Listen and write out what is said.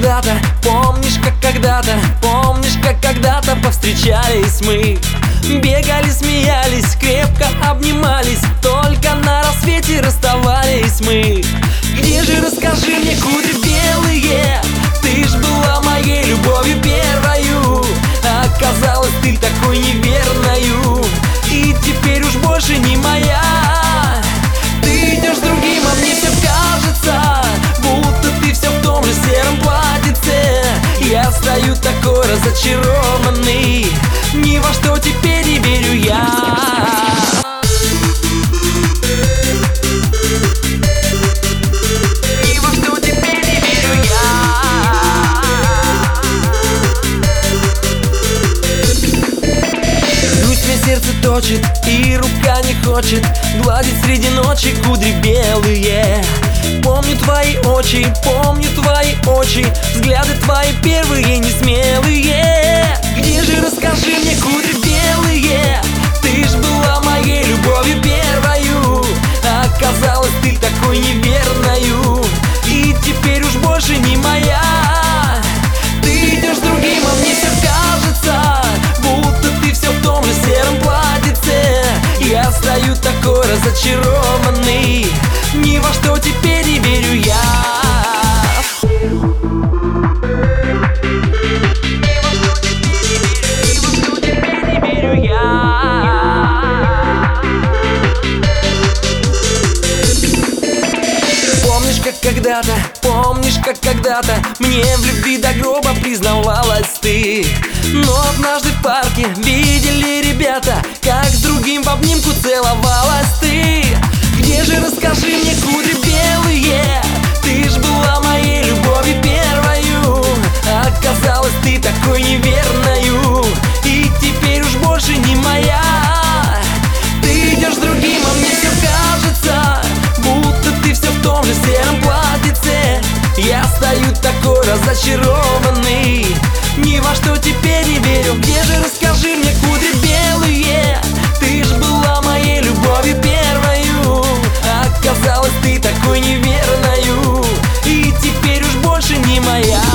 когда-то, помнишь, как когда-то, помнишь, как когда-то повстречались мы. Бегали, смеялись, крепко обнимались, только на рассвете расставались мы. Где же, расскажи мне, кудри белые? Ты ж была моей любовью первою, а оказалась ты такой неверною, и теперь уж больше не моя. Ты идешь с другим, а мне все кажется, будто ты все в том же сером платьице. Я стою такой разочарованный, ни во что теперь не верю я. Сердце точит, и рука не хочет гладить среди ночи кудри белые. Помню твои очи, взгляды твои первые несмелые. Где же, расскажи мне, кудри белые? Ты ж была моей любовью первою, а оказалась ты такой неверною, и теперь уж больше не моя. Ты идешь с другим, а мне все кажется, будто ты все в том же сером платьице. Я стою такой разочарованный, ни во что теперь не верю я. Помнишь, как когда-то мне в любви до гроба признавалась ты. Но однажды в парке видели ребята, как с другим в обнимку целовалась ты. Где же, расскажи мне, кудри белые? Ты ж была моей любовью первою, а оказалась ты такой неверною, и теперь уж больше не моя. Ты идешь с другим, а мне все кажется, будто ты все в том же сером платьице. Я стою такой разочарованный, ни во что теперь не верю. Где же, расскажи мне, кудри белые? Ты ж была моей любовью первою, а оказалась ты такой неверною, и теперь уж больше не моя.